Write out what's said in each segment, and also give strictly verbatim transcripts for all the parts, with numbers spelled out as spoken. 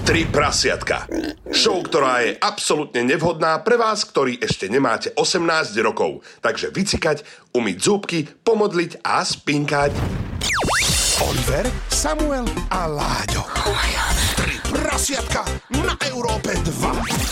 Tri prasiatka. Show, ktorá je absolútne nevhodná pre vás, ktorí ešte nemáte osemnásť rokov. Takže vycikať, umyť zúbky, pomodliť a spinkať. Oliver, Samuel a Láďo. Tri prasiatka na Európe dva.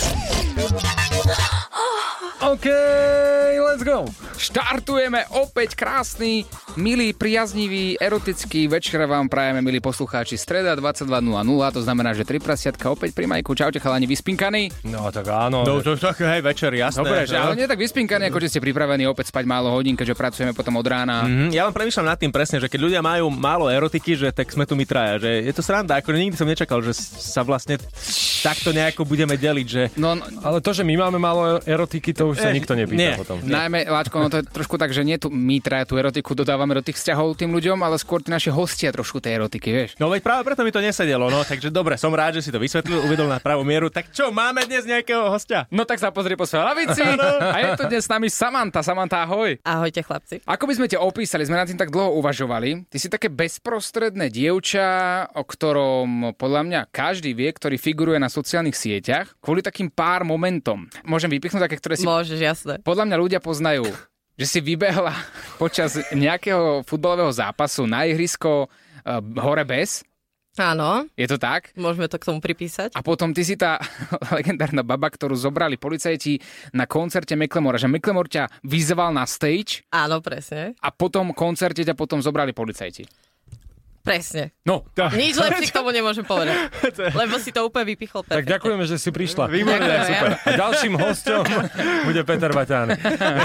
OK, let's go. Štartujeme opäť krásny, milý, priaznivý, erotický večer vám prajeme, milí poslucháči. Streda dvadsaťdva nula nula, to znamená, že tri prasiatka opäť pri Majku. Čaute chalani, vyspinkaní? No tak áno. No to tak hej, večer, jasné. Dobre, že, ale nie tak vyspinkaní, ako že ste pripravení opäť spať málo hodín, keďže pracujeme potom od rána. Mm-hmm. Ja vám premýšľam nad tým presne, že keď ľudia majú málo erotiky, že tak sme tu my traja, že je to sranda, ako nikdy som nečakal, že sa vlastne takto nejako budeme deliť, že... No, ale to, že my máme málo erotiky, to už sa Eh, nikto nepýta nie. potom. Najmä, Láčko, no to je trošku tak, že nie tu my traja tú erotiku dodávame do tých vzťahov tým ľuďom, ale skôr tí naši hostia trošku tej erotiky, vieš. No veď práve preto mi to nesedelo, no, takže dobre, som rád, že si to vysvetlil, uvedol na pravú mieru. Tak čo, máme dnes nejakého hostia? No tak sa pozri po svojej lavici. A je tu dnes s nami Samanta. Samanta, ahoj. Ahojte, chlapci. Ako by sme ťa opísali? Sme nad tým tak dlho uvažovali. Ty si také bezprostredné dievča, o ktorom podľa mňa každý vie, ktorý figuruje na sociálnych sieťach, kvôli takým pár momentom. Môžem vypichnúť také, ktoré si... Môžeš, jasné. Podľa mňa ľudia poznajú, že si vybehla počas nejakého futbalového zápasu na ihrisko uh, hore bez. Áno. Je to tak? Môžeme to k tomu pripísať. A potom ty si tá legendárna baba, ktorú zobrali policajti na koncerte Macklemora, že Macklemore ťa vyzval na stage. Áno, presne. A potom koncerte ťa potom zobrali policajti. Presne. No. Nič lepšie k tomu nemôžem povedať. Lebo si to úplne vypichol perfektne. Tak ďakujeme, že si prišla. Výborné, Ďakujem. Super. A ďalším hosťom bude Peter Baťán.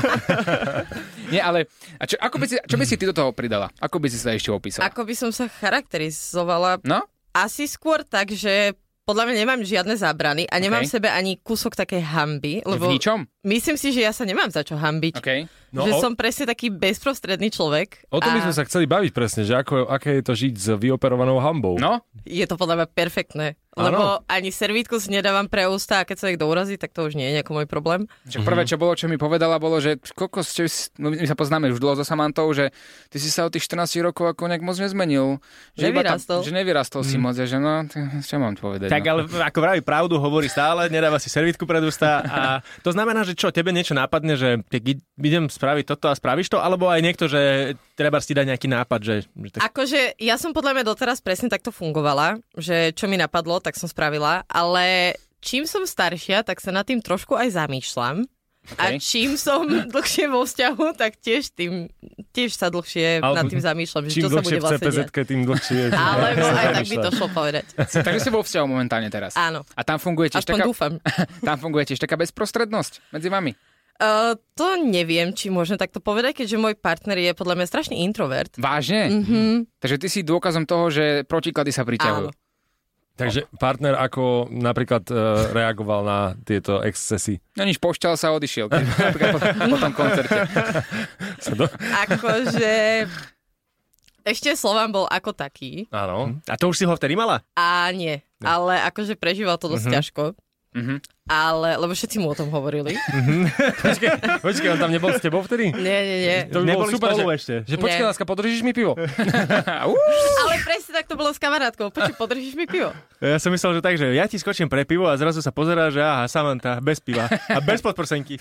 Nie, ale a čo, ako by si, čo by si ty do toho pridala? Ako by si sa ešte opísala? Ako by som sa charakterizovala? No? Asi skôr tak, že podľa mňa nemám žiadne zábrany a nemám Okay. v sebe ani kúsok takej hanby. Lebo V ničom? myslím si, že ja sa nemám za čo hanbiť. OK. No, že o- som presne taký bezprostredný človek. O tom by a sme sa chceli baviť presne, že ako, aké je to žiť s vyoperovanou hambou. No? je to podľa mňa perfektné. Lebo ani servítku si nedávam pre ústa a keď sa niekto urazí, tak to už nie je nejako môj problém. Čo prvé, čo bolo, čo mi povedala, bolo, že koľko ste, no my sa poznáme už dlho so Samantou, že ty si sa od tých štrnásť rokov ako nejak moc nezmenil. Že iba tam- Nevyrastol. že nevyrastol si moc, že no, čo mám povedať. Tak no. ale ako vraví pravdu, hovorí stále, nedáva si servítku pred ústa a to znamená, že čo, tebe niečo nápadne, že keď idem spraviť toto a spravíš to, alebo aj niekto, že treba si dať nejaký nápad, že... že tak... Akože ja som podľa mňa doteraz presne takto fungovala, že čo mi napadlo, tak som spravila, ale čím som staršia, tak sa nad tým trošku aj zamýšľam. Okay. A čím som dlhšie vo vzťahu, tak tiež tým, tiež sa dlhšie Ale nad tým zamýšľam, že Čím čo sa dlhšie bude v vlastne diať. cé pé zet-ke, tým dlhšie. Alebo aj tak by to šlo povedať. Takže si vo vzťahu momentálne teraz. Áno. A tam funguje tiež Aspoň taká... dúfam. Tam funguje tiež taká bezprostrednosť medzi vami. Uh, to neviem, či môžem takto povedať, keďže môj partner je podľa mňa strašný introvert. Vážne? Mhm. Takže ty si dôkazom toho, že protiklady sa priťahujú. Áno. Takže partner ako napríklad uh, reagoval na tieto excesy? No nič, pošťal sa a odišiel. Keď, napríklad po, po tom koncerte. Akože... Ešte Slovan bol ako taký. Áno. A to už si ho vtedy mala? A nie. Ale akože prežíval to dosť Mhm. ťažko. Mhm. Ale, lebo všetci mu o tom hovorili. Počkej, počkej, on tam nebol s tebou vtedy? Nie, nie, nie. To by bolo Neboli super, spolu že, ešte. že počkej, Nie. láska, podržíš mi pivo? Ale presne tak to bolo s kamarátkou. Počuj, podržíš mi pivo? Ja som myslel, že tak, že ja ti skočím pre pivo a zrazu sa pozerá, že aha, Samanta, bez piva a bez podprsenky.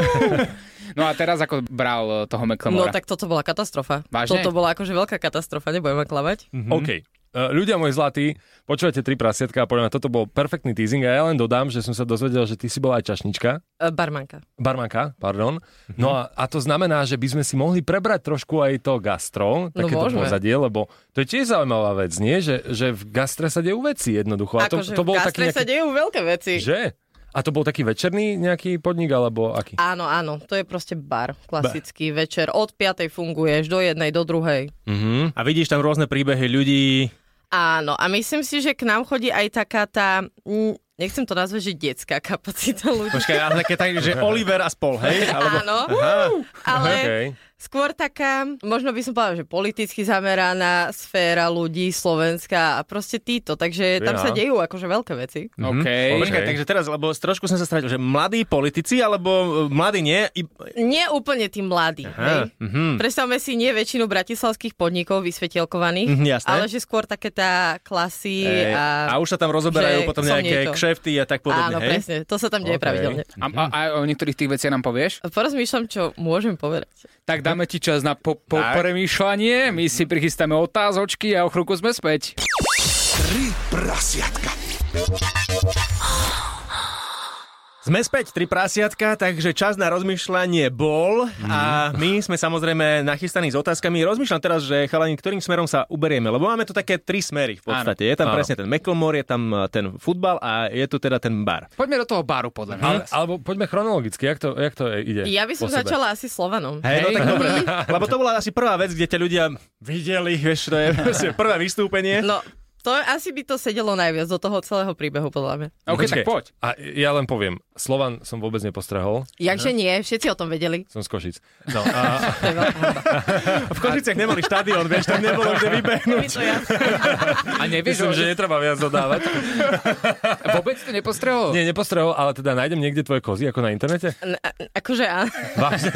No a teraz ako bral toho No Macklemora? tak toto bola katastrofa. Vážne? Toto bola akože veľká katastrofa, nebudem ma klamať. Mhm. OK. Uh, ľudia moji zlatí, počúvate tri prasiatka a podľa mňa toto bol perfektný teasing a ja len dodám, že som sa dozvedel, že ty si bola aj čašnička, E, barmanka. barmanka, pardon. No a, a to znamená, že by sme si mohli prebrať trošku aj to gastro, takéto môžeme. pozadie, lebo to je tiež zaujímavá vec, nie? Že, že v gastre sa dejú veci jednoducho. A to, Akože to bol v taký gastre sa nejaký... dejú veľké veci. Že? A to bol taký večerný nejaký podnik, alebo aký? Áno, áno, to je proste bar, klasický večer. Od piatej funguješ do jednej, do druhej. Mhm. A vidíš tam rôzne príbehy ľudí. Áno, a myslím si, že k nám chodí aj taká tá, mm, nechcem to nazvať, že detská kapacita ľudí. Počkaj, ale také tak, že Oliver a spol, hej? Alebo... Áno, Aha. ale Okay. skôr taká, možno by som povedala, že politicky zameraná sféra ľudí Slovenska a proste títo, takže tam Ja. sa dejú akože veľké veci. OK. Počkaj, takže teraz, lebo trošku som sa stratil, že mladí politici, alebo mladí nie? I... Nie úplne tí mladí, hej? Mhm. Predstavme si nie väčšinu bratislavských podnikov vysvetielkovaných, Mhm, jasné. ale že skôr také tá klasy Ej, a... a už sa tam rozoberajú že potom som nejaké niekto. kšefty a tak podobne, Áno, hej? presne, to sa tam deje OK. pravidelne. A, a, a o niektorých tých veciach nám povieš? Porozmýšľam, čo môžem povedať. Tak dáme ti čas na po, po Tak. premýšľanie, my si prichystáme otázočky a o chvíľku sme späť. Tri prasiatka. Sme späť, tri prasiatka, takže čas na rozmýšľanie bol a my sme samozrejme nachystaní s otázkami. Rozmýšľam teraz, že chalani, ktorým smerom sa uberieme, lebo máme tu také tri smery v podstate. Je tam Áno. presne ten Macklemore, je tam uh, ten futbal a je tu teda ten bar. Poďme do toho baru, podľa mňa. Ale, alebo poďme chronologicky, jak to, jak to ide? Ja by som po sebe? začala asi Slovanom. Hej, no Hej. tak dobre. Lebo to bola asi prvá vec, kde ťa ľudia videli, vieš, to je proste prvé vystúpenie. No, to asi by to sedelo najviac do toho celého príbehu, podľa mňa. OK, tak Počkej. poď. A ja len poviem, Slovan som vôbec nepostrehol, Jakže nie, všetci o tom vedeli. som z Košic. No, a, To je veľká hamba. V Košiciach nemali štadión, vieš, tam nebolo kde vybehnúť. Mi to jasné. A nevieš, myslím, že... že netreba viac dodávať. Vôbec to nepostrehol? Nie, nepostrehol, ale teda nájdem niekde tvoje kozy, ako na internete? N- a- Akože áno, Vážne?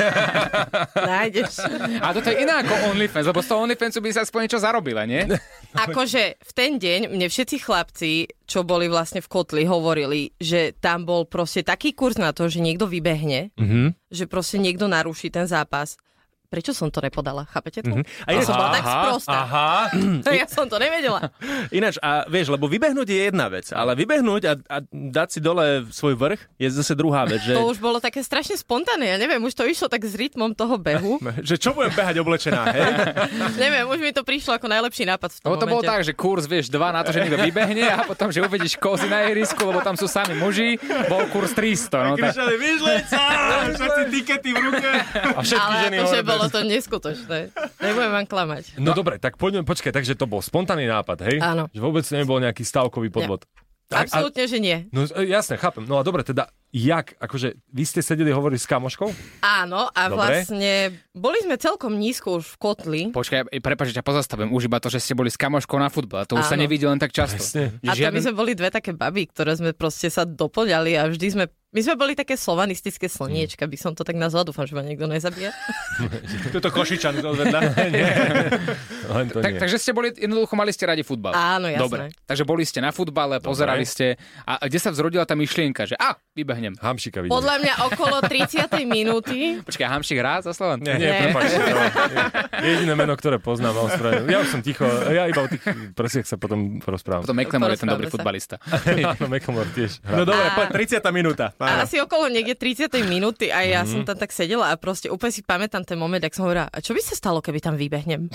nájdeš. A toto je iná ako OnlyFans, lebo z toho OnlyFansu by sa aspoň niečo zarobila, nie? Akože v ten deň mne všetci chlapci, čo boli vlastne v kotli, hovorili, že tam bol proste taký kurz na to, že niekto vybehne, Mhm. že proste niekto naruší ten zápas. Prečo som to nepodala? Chápete to? Mhm. A Ja ináč, som bola tak sprostá. Aha, Ja som to nevedela. ináč, a vieš, lebo vybehnúť je jedna vec, ale vybehnúť a, a dať si dole svoj vrch je zase druhá vec, že, To už bolo také strašne spontánne. Ja neviem, už to išlo tak s rytmom toho behu. že čo budem behať oblečená, hej? Neviem, už mi to prišlo ako najlepší nápad v tom Lebo to bolo momente. tak, že kurz, vieš, dva na to, že niekto vybehne a potom, že uvidíš kozy na ihrisku, lebo tam sú sami muži, bol kurz tristo. No, tak... Kričali, vyžleď sa! Všetci tikety v ruke. a všetky Ale ženy akože hore. bolo to neskutočné. Nebudem vám klamať. No dobre, tak poďme, počkaj, takže to bol spontánny nápad, hej? Áno. Že vôbec nebol nejaký stavkový podvod. Tak, a, Absolútne, že nie. no e, jasne, chápem. No a dobre, teda, jak, akože, vy ste sedeli hovoriť s kamoškou? Áno, a Dobre. vlastne boli sme celkom nízko už v kotli. Počkaj, prepáč, že ťa pozastavím. Už iba to, že ste boli s kamoškou na futbal. To už sa Áno. nevidí len tak často. Presne. A to my sme boli dve také baby, ktoré sme proste sa doplňali a vždy sme... My sme boli také slovanistické slniečka, by som to tak nazval. Dúfam, že ma niekto nezabije. Tuto Košičan odvedľa. Len to Tak, nie. takže ste boli, jednoducho mali ste radi futbal. Áno, jasné. Dobre, takže boli ste na futbale, pozerali ste. A kde sa vzrodila tá myšlienka, že a, vybehnem. Hamšika videli. Podľa mňa okolo tridsiatej minúty. Počkaj, Hamšik hrá za Slovan? Nie, Nie. nie, prepáč. Jediné meno, ktoré poznám, ospravedlňujem. Ja už som ticho, ja iba o tých prsiach sa potom porozprávam. Potom McLemore je ten dobrý Porozprávame futbalista. Áno, Mekomor tiež. No hrá. dobre, poď, tridsiata minúta. A Áno. asi okolo niekde tridsiatej minúty a ja som tam tak sedela a proste úplne si pamätám ten moment, ak som hovorila, a čo by sa stalo, keby tam vybehnem?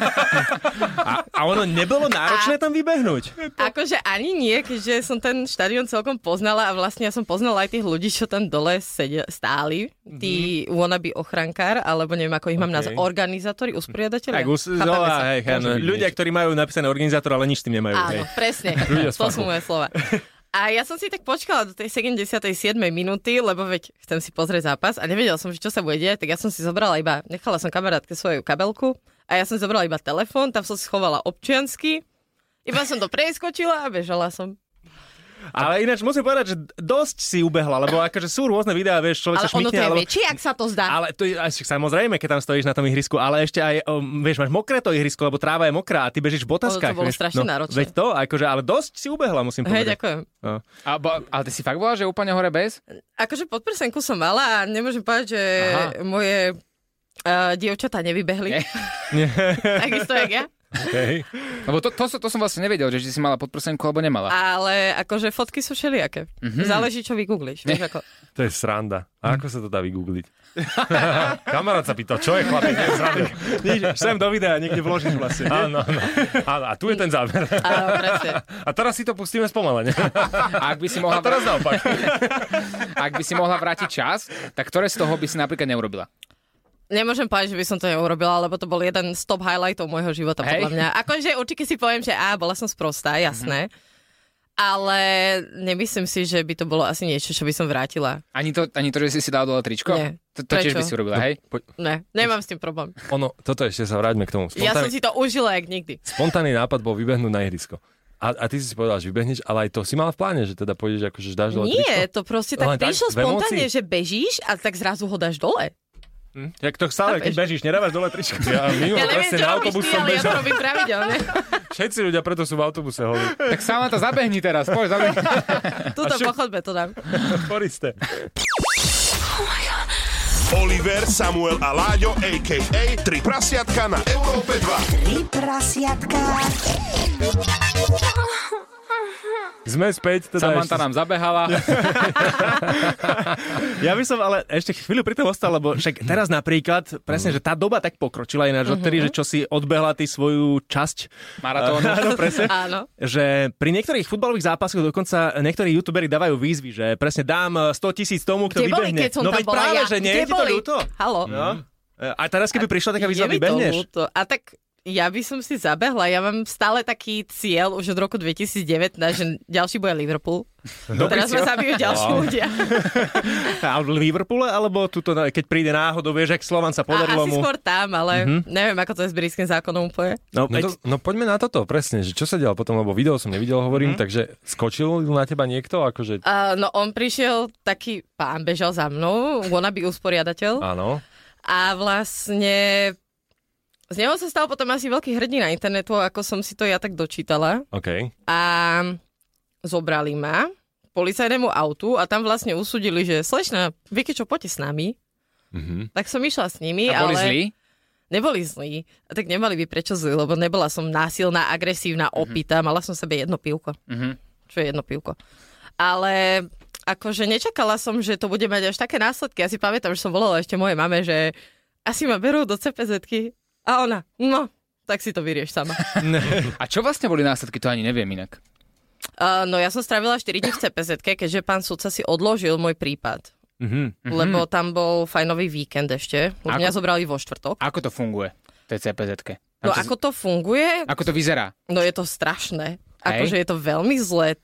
A, a ono nebolo náročné tam vybehnúť. Akože ani nie, keďže som ten štadión celkom poznala a vlastne ja som poznala aj tých ľudí, čo tam dole sedia, stáli, tí wannabe ochrankár, alebo neviem, ako ich mám Ok. nazvať, organizátori, usporiadateľia. Tak, us, no, Chápeme sa? hej, hej, no, Môže byť ľudia, niečo. ktorí majú napísané organizátor, ale nič s tým nemajú. Áno, Hej. presne. Ľudia z To fachu. sú moje slova. A ja som si tak počkala do tej sedemdesiatej siedmej minúty, lebo veď chcem si pozrieť zápas a nevedela som, že čo sa bude diať, tak ja som si zobrala iba, nechala som kamarátke svoju kabelku a ja som si zobrala iba telefón, tam som si schovala občiansky, iba som to preskočila a bežala som. Ale ináč musím povedať, že dosť si ubehla, lebo akože sú rôzne videá, vieš, človek Ale sa ono šmykne, to je alebo... väčšie, ak sa to zdá. Ale to je až samozrejme, keď tam stojíš na tom ihrisku, ale ešte aj, um, vieš, máš mokré to ihrisko, lebo tráva je mokrá a ty bežíš v botaskách. To bolo vieš. strašne náročné. Veď to, akože, ale dosť si ubehla, musím Hej, povedať. ďakujem. No. A, bo- ale ty si fakt bola, že úplne hore bez? Akože podprsenku som mala a nemôžem povedať, že Aha. moje uh, dievčatá nevybehli. Nie. Takisto jak ja. Okay. Lebo to, to, som- to som vlastne nevedel, že či si mala podprsenku alebo nemala. Ale akože fotky sú všelijaké. Mm-hmm. Záleží, čo vygoogliš. Vieš, ako... To je sranda. A ako sa to dá vygoogliť? Kamarát sa pýtal, čo je chlapík? Nie je sranda. Nič, sem do videa niekde vložíš vlastne. nie? Áno, áno. Áno, a tu je ten záber. Áno, presne. A teraz si to pustíme spomalene. A ak by si mohla, A teraz naopak. ak by si mohla vrátiť čas, tak ktoré z toho by si napríklad neurobila? Nemôžem povedať, že by som to neurobila, lebo to bol jeden z top highlightov môjho života, Hej. podľa mňa. Akože určite si poviem, že á, bola som sprostá, jasné. Ale nemyslím si, že by to bolo asi niečo, čo by som vrátila. Ani to, ani to že si si dal dole tričko? Nie. To, to tiež by si urobila, hej? Ne, nemám s tým problém. Ono, toto ešte sa vráťme k tomu. Spontánny, Ja som si to užila jak nikdy. spontánny nápad bol vybehnúť na ihrisko. A, a ty si si povedal, že vybehneš, ale aj to si mal v pláne, že teda pôjdeš akože dáš dole Nie, tričko? to proste tak Len tak, prišlo v spontánne, emócii? že bežíš a tak zrazu ho dáš dole. Hm? Jak to stále, keď bežíš, nedávaš dole tričko. Ja minul Ja neviem, presne čo na robíš autobus ty, som ale ja to bežal. robím pravidelne. Všetci ľudia preto sú v autobuse holí. Tak sama to zabehni teraz, poď zabehni. Tuto po chodbe to dám. Choristé. Oliver, Samuel a Láďo, á ká á Tri prasiatka na Európe dva. Tri prasiatka. Sme späť. Teda Samantha ešte... nám zabehala. Ja by som ale ešte chvíľu pri tom ostal, lebo však teraz napríklad, presne, že tá doba tak pokročila ináč odtedy, že čo si odbehla ty svoju časť Maratónu. Áno, presne. Áno. Že pri niektorých futbalových zápasoch dokonca niektorí youtuberi dávajú výzvy, že presne dám sto tisíc tomu, kto Kde boli, vybehne. keď som No tam veď bola práve, ja? že nie, Kde je ti to boli? ľúto? Haló. No. A teraz keby prišla taká výzva, Je mi to vybehneš? ľúto. A tak ja by som si zabehla. Ja mám stále taký cieľ už od roku dvetisícdevätnásť, že ďalší bude Liverpool. Teraz ma zabijú ďalší Wow. ľudia. A v Liverpoole, alebo tuto, keď príde náhodou, vieš, ak Slovan sa A podarilo asi mu... skôr tam, ale Mhm. neviem, ako to je s britským zákonom úplne. No, No, veď- to, no poďme na toto, presne, že čo sa dialo potom, lebo video som nevidel, hovorím, Mhm. takže skočil na teba niekto, akože... Uh, no on prišiel, taký pán bežal za mnou, wannabe usporiadateľ. Áno. A vlastne z neho sa stal potom asi veľký hrdina internetu, ako som si to ja tak dočítala. OK. A zobrali ma k policajnému autu a tam vlastne usúdili, že slečna, vy keď čo, poďte s nami. Mhm. Tak som išla s nimi, A boli ale zlí? neboli zlí. A tak nemali by prečo zlí, lebo nebola som násilná, agresívna, opýta, mala som sebe jedno pivko. Mhm. Čo je jedno pivko. Ale akože nečakala som, že to bude mať až také následky. Ja si pamätám, že som volala ešte mojej mame, že asi ma berú do cé pé zetky. A ona, no, tak si to vyrieš sama. A čo vlastne boli následky, to ani neviem inak. Uh, no ja som strávila štyri dní v cé pé zetke, keďže pán sudca si odložil môj prípad. Mhm. Lebo tam bol fajnový víkend ešte. Ako- Mňa zobrali vo štvrtok. Ako to funguje, tej cé pé zetke? No to, ako to funguje? ako to vyzerá? No je to strašné. Hej. Akože je to veľmi zlé.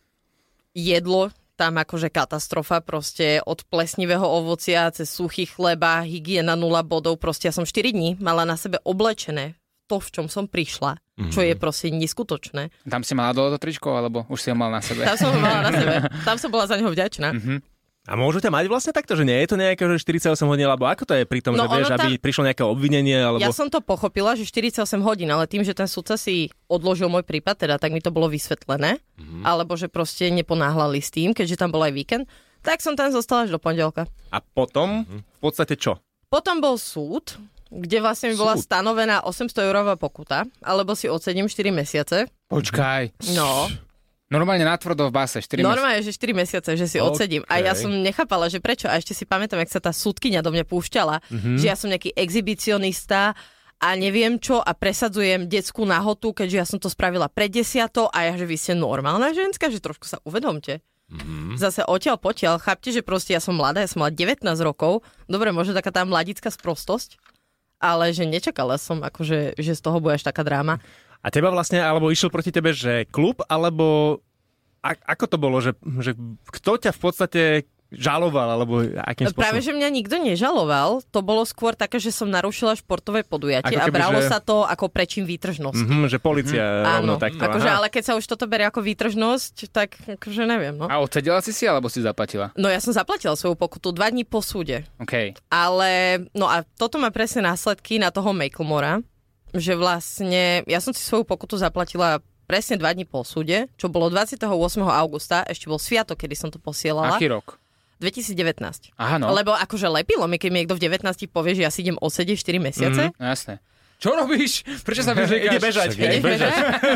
Jedlo tam akože katastrofa, proste od plesnivého ovocia cez suchý chleba, hygiena nula bodov, proste ja som štyri dní mala na sebe oblečené to, v čom som prišla, čo je proste neskutočné. Tam si mala dole to tričko, alebo už si ho mal na sebe? Tam som ho mala na sebe, tam som bola za neho vďačná. A môžu ťa mať vlastne takto, že nie je to nejaké že štyridsaťosem hodín, alebo ako to je pri tom, No že vieš, ono tam- aby prišlo nejaké obvinenie, alebo... Ja som to pochopila, že štyridsaťosem hodín, ale tým, že ten sudca si odložil môj prípad, teda tak mi to bolo vysvetlené, mm-hmm. alebo že proste neponáhľali s tým, keďže tam bol aj víkend, tak som tam zostala až do pondelka. A potom v podstate čo? Potom bol súd, kde vlastne mi bola Súd? stanovená osemsto eurová pokuta, alebo si odsedím štyri mesiace. Počkaj. No, Normálne natvrdo v base, štyri mesiace. normálne, že štyri mesiace, že si OK. odsedím. A ja som nechápala, že prečo. A ešte si pamätám, jak sa tá súdkyňa do mňa púšťala, mm-hmm. že ja som nejaký exhibicionista a neviem čo a presadzujem detskú nahotu, keďže ja som to spravila pred desiatou a ja, že vy ste normálna ženská, že trošku sa uvedomte. Mm-hmm. Zase odtiaľ potiaľ, chápte, že proste ja som mladá, ja som mala devätnásť rokov, dobre, možno taká tá mladická sprostosť, ale že nečakala som, akože, že z toho bude až taká dráma. A teba vlastne, alebo išiel proti tebe, že klub, alebo a, ako to bolo, že, že kto ťa v podstate žaloval, alebo akým spôsobom? Práve, že mňa nikto nežaloval, to bolo skôr také, že som narušila športové podujatie Ako a keby, bralo že- sa to ako prečin výtržnosti. Mhm, že policia mm-hmm. rovno Áno, takto. akože, aha. ale keď sa už toto berie ako výtržnosť, tak akože neviem, no. A odsedela si si, alebo si zaplatila? No ja som zaplatila svoju pokutu dva dní po súde, OK. ale no a toto má presne následky na toho Macklemora, že vlastne ja som si svoju pokutu zaplatila presne dva dní po súde, čo bolo dvadsiateho ôsmeho augusta, ešte bol sviatok, kedy som to posielala. Aký rok? dvetisícdevätnásť. Aha, no. Lebo akože lepilo mi, keď mi niekto v devätnástich povie, že ja si idem odsedieť štyri mesiace. No jasné. Čo robíš? Prečo sa bežíš? Ide bežať. Však ideš bežať.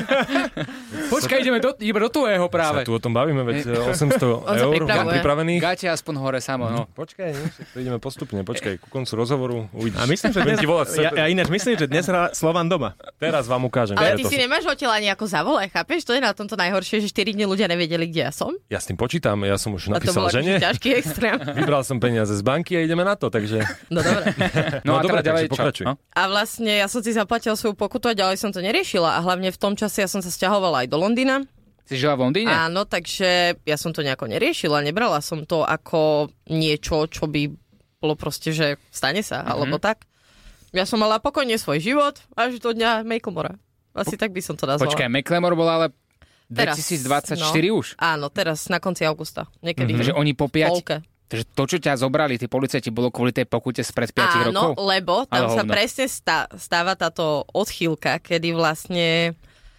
Počkaj, ideme do, ideme do tvojho práve. Sa tu o tom bavíme, veď osemsto On sa eur pripravuje. pripravených. Gáte aspoň hore samo, no. Počkaj, nie, však to ideme postupne, počkaj, ku koncu rozhovoru uvidíš. A myslím, že Budem dnes, ti volať ja, ja ináč myslím, že dnes hrá Slovan doma. Teraz vám ukážem. Ale kde ty to si sú. nemáš odtiaľ ani ako zavolaj, chápeš? To je na tomto najhoršie, že štyri dni ľudia nevedeli, kde ja som. Ja s tým počítam, ja som už A to bol napísal žene. akože ťažký extrém. Vybral som peniaze z banky a ideme na to, takže... No dobre. No, a dobre, teda ďalej takže pokračuj. čo? No? A vlastne ja som si zaplatila svoju pokutu a ďalej som to neriešila. A hlavne v tom čase ja som sa sťahovala aj do Londýna. Si žila v Londýne? Áno, takže ja som to nejako neriešila, nebrala som to ako niečo, čo by bolo proste, že stane sa, mm-hmm. alebo tak. Ja som mala pokojne svoj život až do dňa Macklemora. Asi po... tak by som to nazvala. Počkaj, Macklemore bol ale dvetisícdvadsaťštyri no, už? Áno, teraz na konci augusta. Niekedy. Mm-hmm. Takže oni po piať... Polke. Takže to, čo ťa zobrali, tí policajti, bolo kvôli tej pokute spred piatich rokov? Áno, lebo tam ale sa hovno. presne stá, stáva táto odchýlka, kedy vlastne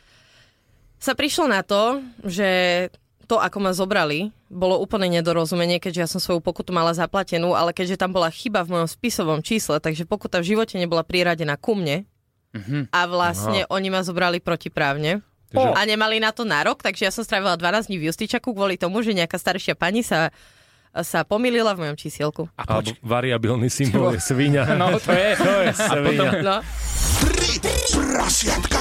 sa prišlo na to, že to, ako ma zobrali, bolo úplne nedorozumenie, keďže ja som svoju pokutu mala zaplatenú, ale keďže tam bola chyba v mojom spisovom čísle, takže pokuta v živote nebola priradená ku mne mm-hmm. a vlastne Aha. oni ma zobrali protiprávne. Oh. A nemali na to nárok, takže ja som strávila dvanásť dní v justičaku kvôli tomu, že nejaká staršia pani sa, sa pomýlila v mojom čísielku. A poč- variabilný symbol je sviňa. No, to je, to je sviňa. No. Tri prasiatka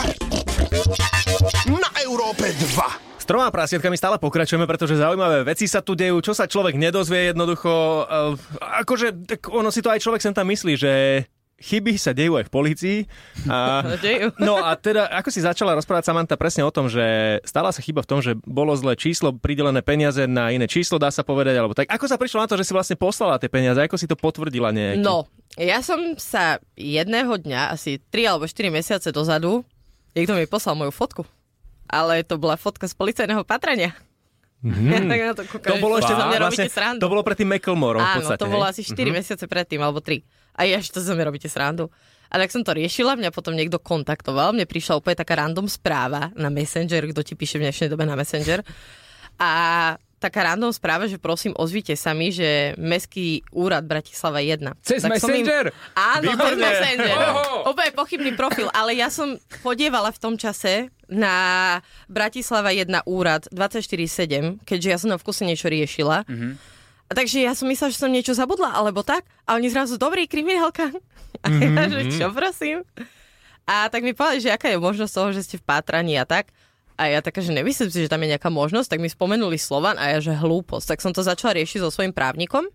na Európe dva. S troma prasiatkami stále pokračujeme, pretože zaujímavé veci sa tu dejú, čo sa človek nedozvie jednoducho. Uh, akože, tak ono si to aj človek sem tam myslí, že chyby sa dejú aj v polícii. A, no a teda, ako si začala rozprávať Samantha presne o tom, že stala sa chyba v tom, že bolo zlé číslo, pridelené peniaze na iné číslo, dá sa povedať, alebo tak. Ako sa prišlo na to, že si vlastne poslala tie peniaze? Ako si to potvrdila nejaký? No, ja som sa jedného dňa, asi tri alebo štyri mesiace dozadu, niekto mi poslal moju fotku. Ale to bola fotka z policajného patrania. Mm. Ja tak na to kúkam, to bolo ešte za mňa robíte vlastne, srandu. To bolo pred tým Macklemorom v podstate. Áno, to bolo hej? asi štyri mm-hmm. mesiace predtým, alebo tri. A ja, že to za mňa robíte srandu. A tak som to riešila, mňa potom niekto kontaktoval, mne prišla úplne taká random správa na Messenger, kto ti píše v dnešnej dobe na Messenger. A taká random správa, že prosím, ozvite sa mi, že Mestský úrad Bratislava jeden. Cez tak Messenger? Im... Áno, Výborné. cez Messenger. Oh. Úplne pochybný profil, ale ja som podievala v tom čase na Bratislava jeden úrad dvadsaťštyri sedem, keďže ja som tam v kuse niečo riešila. Mm-hmm. A takže ja som myslela, že som niečo zabudla, alebo tak. A oni zrazu, dobrý, kriminálka. A mm-hmm. ja, že čo, prosím? A tak mi povedali, že aká je možnosť toho, že ste v pátraní a tak. A ja taká, že nemyslím si, že tam je nejaká možnosť, tak mi spomenuli Slovan a ja, že hlúposť. Tak som to začala riešiť so svojím právnikom.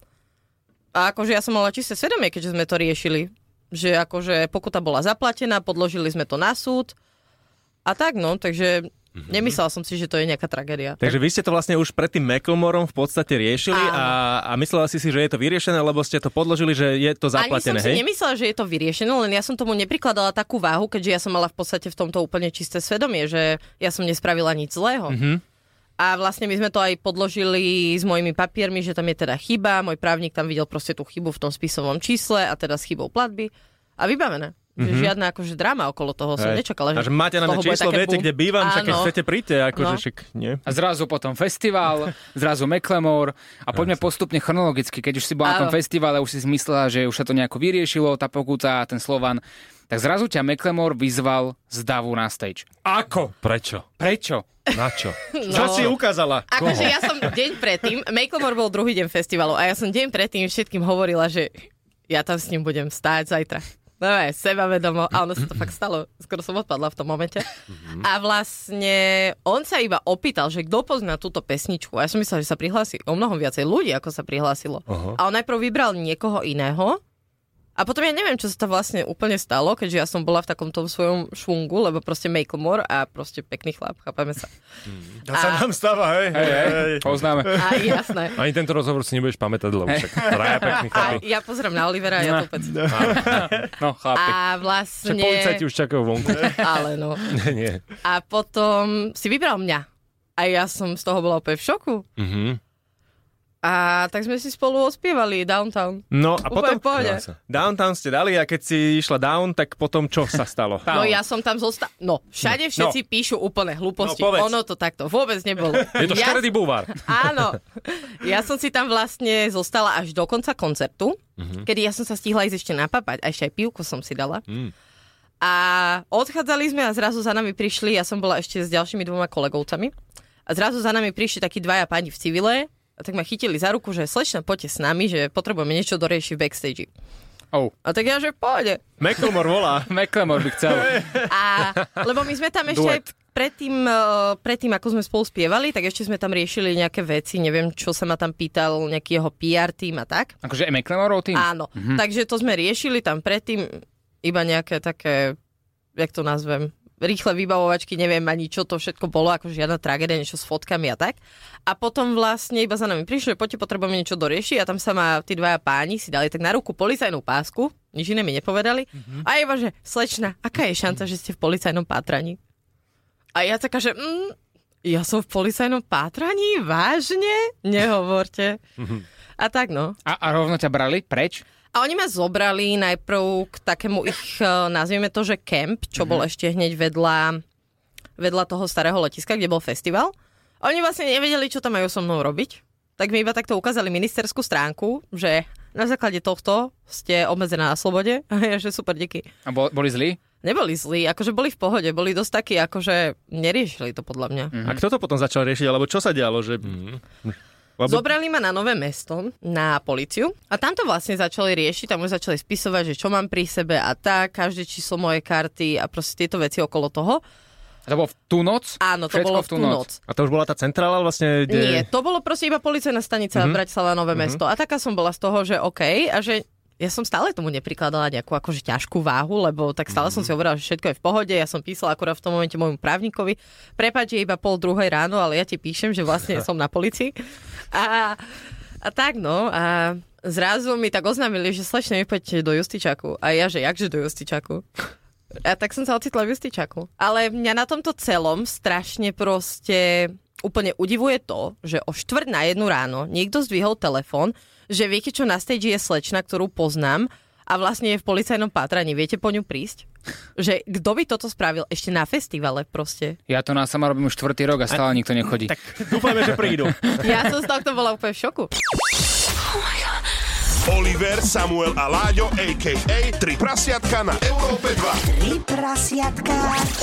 A akože ja som mala čisté svedomie, keďže sme to riešili. Že akože pokuta bola zaplatená, podložili sme to na súd. A tak no, takže mm-hmm. nemyslela som si, že to je nejaká tragédia. Takže vy ste to vlastne už pred tým Macklemorom v podstate riešili a, a myslela si si, že je to vyriešené, lebo ste to podložili, že je to zaplatené, hej? Ani som si nemyslela, že je to vyriešené, len ja som tomu neprikladala takú váhu, keďže ja som mala v podstate v tomto úplne čisté svedomie, že ja som nespravila nič zlého. Mm-hmm. A vlastne my sme to aj podložili s mojimi papiermi, že tam je teda chyba, môj právnik tam videl proste tú chybu v tom spisovom čísle a teda s chybou platby a vybavené. Že mm-hmm. žiadna akože drama okolo toho som Hej. nečakala. Že a že máte na mňa číslo, viete, kde bývam, však keď chcete príďte, akože no. však nie. A zrazu potom festival, zrazu Macklemore a poďme postupne chronologicky, keď už si bola na tom festivale, už si myslela, že už sa to nejako vyriešilo, tá pokuta, ten Slovan, tak zrazu ťa Macklemore vyzval z davu na stage. Ako? Prečo? Prečo? Na čo? No. Čo si ukázala? Akože ja som deň predtým, Macklemore bol druhý deň festivalu a ja som deň predtým všetkým hovorila, že ja tam s ním budem stáť zajtra. No je, sebavedomo. A ono sa to fakt stalo. Skoro som odpadla v tom momente. A vlastne on sa iba opýtal, že kto pozná túto pesničku. A ja som myslela, že sa prihlási o mnoho viacej ľudí, ako sa prihlásilo. Uh-huh. A on najprv vybral niekoho iného. A potom ja neviem, čo sa to vlastne úplne stalo, keďže ja som bola v takom tom svojom švungu, lebo proste Macklemore a proste pekný chlap, chápeme sa. To sa nám stáva, hej. Hej, hej, poznáme. A jasné. Ani tento rozhovor si nebudeš pamätať, lebo však traja pekný chlapi. Ja pozerám na Olivera a ja to no. no, chlapi. A vlastne... Však policajti už čakajú vonku. Ale no. Nie. A potom si vybral mňa. A ja som z toho bola úplne v šoku. Mhm. A tak sme si spolu ospievali Downtown. No a úplne potom Downtown ste dali a keď si išla down, tak potom čo sa stalo? No ja som tam zostala. No, všade všetci no. píšu úplne hlúposti. No, ono to takto vôbec nebolo. Je to ja... škaredý búvar. Áno. Ja som si tam vlastne zostala až do konca koncertu, mm-hmm. kedy ja som sa stihla ísť ešte napapať. A ešte aj pivko som si dala. Mm. A odchádzali sme a zrazu za nami prišli, ja som bola ešte s ďalšími dvoma kolegovcami. A zrazu za nami prišli takí dvaja páni v civile. A tak ma chytili za ruku, že slečna, poďte s nami, že potrebujeme niečo doriešiť v backstage. Oh. A tak ja, že pôjde. Macklemore volá. Macklemore by chcel. A, lebo my sme tam ešte aj predtým, predtým, ako sme spolu spievali, tak ešte sme tam riešili nejaké veci, neviem, čo sa ma tam pýtal, nejaký jeho pé er tým a tak. Akože Macklemorov tým? Áno. Mhm. Takže to sme riešili tam predtým iba nejaké také, jak to nazvem, rýchle vybavovačky, neviem ani čo to všetko bolo, ako žiadna tragédia, niečo s fotkami a tak. A potom vlastne iba za nami prišli, že poďte, potrebujeme niečo doriešiť a tam sa ma tí dvaja páni si dali tak na ruku policajnú pásku, nič iné mi nepovedali. Mm-hmm. A iba, že slečna, aká je šanca, že ste v policajnom pátraní? A ja taká, že mm, ja som v policajnom pátraní? Vážne? Nehovorte. Mm-hmm. A tak no. A, a rovno ťa brali preč? A oni ma zobrali najprv k takému ich, nazvieme to, že camp, čo mm-hmm. bol ešte hneď vedľa, vedľa toho starého letiska, kde bol festival. A oni vlastne nevedeli, čo tam majú so mnou robiť. Tak mi iba takto ukázali ministerskú stránku, že na základe tohto ste obmedzená na slobode. A ja, že super, díky. A boli zlí? Neboli zlí, akože boli v pohode, boli dosť takí, akože neriešili to podľa mňa. Mm-hmm. A kto to potom začal riešiť, alebo čo sa dialo, že... Mm-hmm. Lebo... Zobrali ma na Nové Mesto, na políciu a tam to vlastne začali riešiť, tam už začali spisovať, že čo mám pri sebe a tak, každé číslo mojej karty a proste tieto veci okolo toho. A to bolo v tú noc? Áno, to Všetko bolo v tú noc. noc. A to už bola tá centrála vlastne? Kde... Nie, to bolo proste iba policajná stanica mm-hmm. Bratislava Nové mm-hmm. Mesto a taká som bola z toho, že OK a že ja som stále tomu neprikladala nejakú akože ťažkú váhu, lebo tak stále mm-hmm. som si hovorila, že všetko je v pohode. Ja som písala akurát v tom momente môjmu právnikovi. Prepáč, je iba pol druhej ráno, ale ja ti píšem, že vlastne som na polícii. A, a tak no. A zrazu mi tak oznámili, že slečne mi poďte do Justičaku. A ja, že jakže do Justičaku? A tak som sa ocitla v Justičaku. Ale mňa na tomto celom strašne proste úplne udivuje to, že o štvrť na jednu ráno niekto zdvihol telefón, že viete, čo na stage je slečna, ktorú poznám a vlastne je v policajnom pátraní. Viete po ňu prísť? Že kto by toto spravil ešte na festivale proste? Ja to na sama robím už štvrtý rok a stále a... nikto nechodí. Tak dúfajme, že prídu. Ja som z tohto bola úplne v šoku. Oliver, Samuel a Láďo, á ká á Tri prasiatka na Európe dva. Tri prasiatka.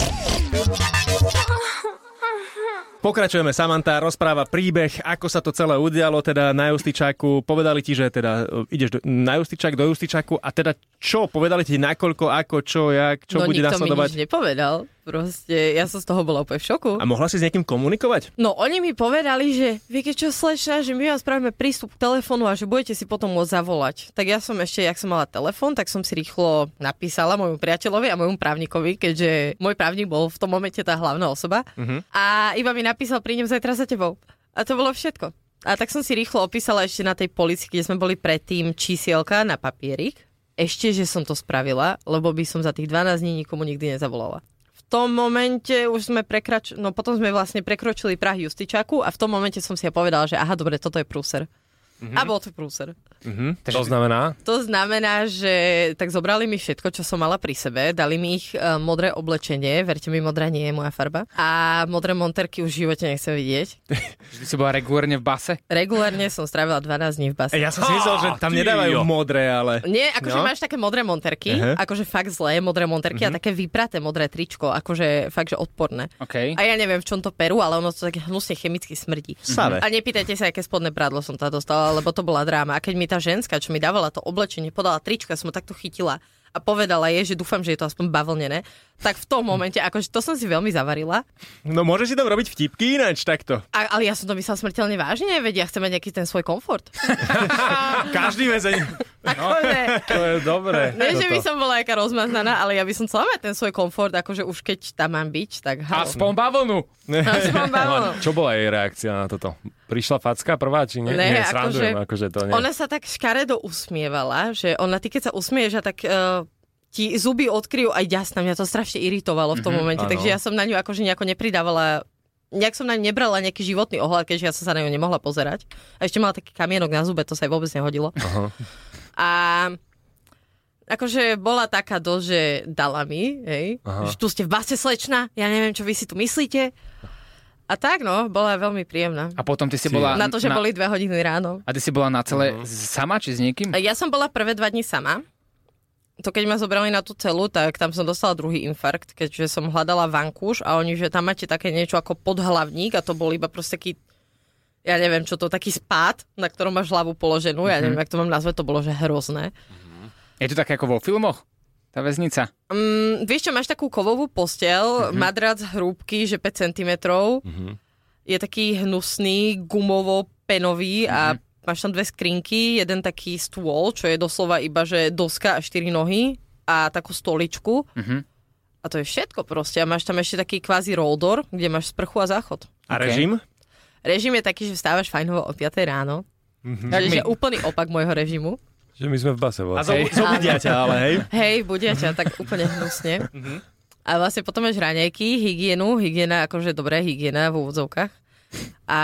Pokračujeme, Samantha rozpráva príbeh, ako sa to celé udialo, teda na Justičáku. Povedali ti, že teda ideš do, na Justičák, do Justičáku a teda čo? Povedali ti nakoľko, ako, čo, jak, čo no, bude nasledovať? No nikto mi nič nepovedal. Proste, ja som z toho bola úplne v šoku. A mohla si s niekým komunikovať? No, oni mi povedali, že viete čo, slečna, že my vám spravíme prístup k telefónu a že budete si potom môcť zavolať. Tak ja som ešte, jak som mala telefón, tak som si rýchlo napísala môjmu priateľovi a môjmu právnikovi, keďže môj právnik bol v tom momente tá hlavná osoba. Uh-huh. A iba mi napísal, prídem zajtra za tebou. A to bolo všetko. A tak som si rýchlo opísala ešte na tej policii, kde sme boli predtým, čísielka na papierik. Ešte, že som to spravila, lebo by som za tých dvanásť dní nikomu nikdy nezavolala. V tom momente už sme prekrač... no potom sme vlastne prekročili prah Justičáku a v tom momente som si ja povedala, že aha, dobre, toto je prúser. Mm-hmm. A bol to prúser. Mm-hmm. To znamená? To znamená, že tak zobrali mi všetko, čo som mala pri sebe, dali mi ich uh, modré oblečenie, verte mi, modrá nie je moja farba, a modré monterky už v živote nechcem vidieť. Vždy si bola regulárne v base? Regulárne som strávila dvanásť dní v base. Ja som si myslel, že tam nedávajú modré, ale... Nie, akože no? Máš také modré monterky, uh-huh. akože fakt zlé modré monterky uh-huh. a také vypraté modré tričko, akože fakt, že odporné. Okay. A ja neviem, v čom to perú, ale ono to tak hnusne chemicky smrdí. Save. A nepýtajte sa, aké spodné prádlo som tá dostala, lebo to bola dráma. A keď mi tá ženská, čo mi dávala to oblečenie, podala trička, som ho takto chytila a povedala jej, že dúfam, že je to aspoň bavlnené, tak v tom momente, akože to som si veľmi zavarila. No môžeš si tam robiť vtipky ináč takto. A, ale ja som to myslela smrteľne vážne, veď ja chcem mať nejaký ten svoj komfort. Každý väzeň. No, to je dobré. Nie, že by som bola jaká rozmaznaná, ale ja by som chcela mať ten svoj komfort, akože už keď tam mám byť, tak... Aspoň bavlnu. Aspoň bavlnu. Čo bola jej reakcia na toto? Prišla facka prvá, či nie? Ne, nie, srandujem, akože, akože to nie. Ona sa tak škaredo usmievala, že ona, ty keď sa usmieš a tak... Uh, ti zuby odkryjú aj ďasna. Mňa to strašne iritovalo v tom mm-hmm, momente, áno. Takže ja som na ňu akože nejako nepridávala, nejak som na ňu nebrala nejaký životný ohľad, keďže ja som sa na ňu nemohla pozerať. A ešte mala taký kamienok na zube, to sa jej vôbec nehodilo. Aha. A akože bola taká dosť, že dala mi, hej, že tu ste v base, slečna, ja neviem, čo vy si tu myslíte. A tak no, bola veľmi príjemná. A potom ty si bola... Na to, že na... boli dve hodiny ráno. A ty si bola na celé uh-huh. sama, či s niekým? Ja som bola prvé dva dni sama. To keď ma zobrali na tú celu, tak tam som dostala druhý infarkt, keďže som hľadala vankúš a oni, že tam máte také niečo ako podhlavník a to bol iba proste taký, ja neviem čo to, taký spád, na ktorom máš hlavu položenú, ja neviem, mm-hmm. jak to mám nazvať, to bolo, že hrozné. Mm-hmm. Je to také ako vo filmoch? Tá väznica? Um, vieš čo, máš takú kovovú posteľ, mm-hmm. madrac hrúbky, že päť centimetrov, mm-hmm. je taký hnusný, gumovo-penový mm-hmm. a máš tam dve skrinky, jeden taký stôl, čo je doslova iba, že doska a štyri nohy a takú stoličku. Uh-huh. a to je všetko proste. A máš tam ešte taký kvázi roldor, kde máš sprchu a záchod. A Okay. režim? Režim je taký, že vstávaš fajnovo o piatej ráno. Mm-hmm. Že je úplný opak môjho režimu. Že my sme v base A vlastne. zo- zobudia ťa, ale hej. Hej, budia ťa tak úplne hnusne. Mm-hmm. A vlastne potom máš raňajky, hygienu, hygiena, akože dobré, hygiena v úvodzovkách. A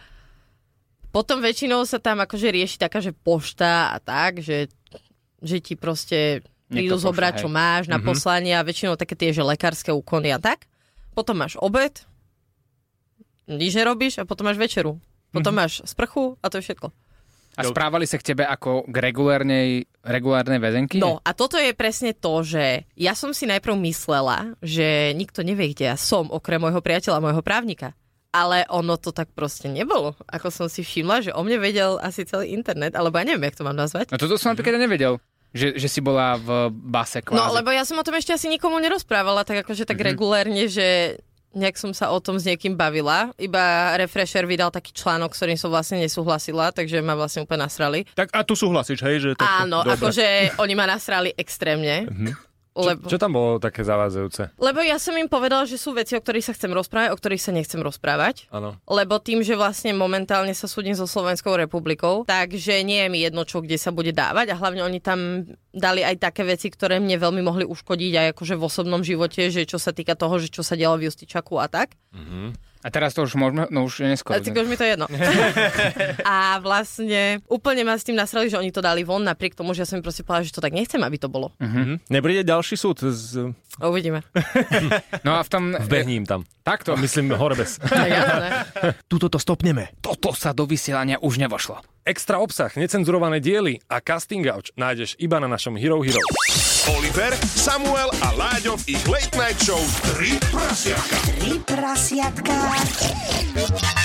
potom väčšinou sa tam akože rieši taká, že pošta a tak, že, že ti proste prídu Niekto zobrať, pošle, čo hej. máš na mm-hmm. poslanie a väčšinou také tie, že lekárske úkony a tak. Potom máš obed, nič nerobíš a potom máš večeru. Potom mm-hmm. máš sprchu a to je všetko. A správali sa k tebe ako k regulárnej, regulárnej väzenky? No a toto je presne to, že ja som si najprv myslela, že nikto nevie, kde ja som, okrem môjho priateľa, môjho právnika. Ale ono to tak proste nebolo. Ako som si všimla, že o mne vedel asi celý internet, alebo ja neviem, jak to mám nazvať. No toto som napríklad nevedel, že, že si bola v base kvázi. No, lebo ja som o tom ešte asi nikomu nerozprávala, tak akože tak mm-hmm. regulérne, že nejak som sa o tom s niekým bavila. Iba Refresher vydal taký článok, s ktorým som vlastne nesúhlasila, takže ma vlastne úplne nasrali. Tak a tu súhlasíš, hej? Že to, Áno, dobre. akože oni ma nasrali extrémne. Mhm. Lebo... Čo, čo tam bolo také zavádzajúce? Lebo ja som im povedala, že sú veci, o ktorých sa chcem rozprávať, o ktorých sa nechcem rozprávať. Áno. Lebo tým, že vlastne momentálne sa súdim so Slovenskou republikou, takže nie je mi jedno, čo kde sa bude dávať a hlavne oni tam dali aj také veci, ktoré mne veľmi mohli uškodiť aj akože v osobnom živote, že čo sa týka toho, že čo sa dialo v Justičaku a tak. Mhm. A teraz to už môžeme, no už je neskôr. Ale už mi to je jedno. A vlastne úplne ma s tým nasrali, že oni to dali von, napriek tomu, že ja som im proste povedala, že to tak nechcem, aby to bolo. Mhm. Nepríde ďalší súd z... Uvidíme. No a v tom... Vbehním tam. Takto. Myslím horebes. Tak jasné. Tuto to stopneme. Toto sa do vysielania už nevošlo. Extra obsah, necenzurované diely a casting couch nájdeš iba na našom Hero Hero. Oliver, Samuel a Láďo v ich Late Night Show tri prasiatka. Tri prasiatka.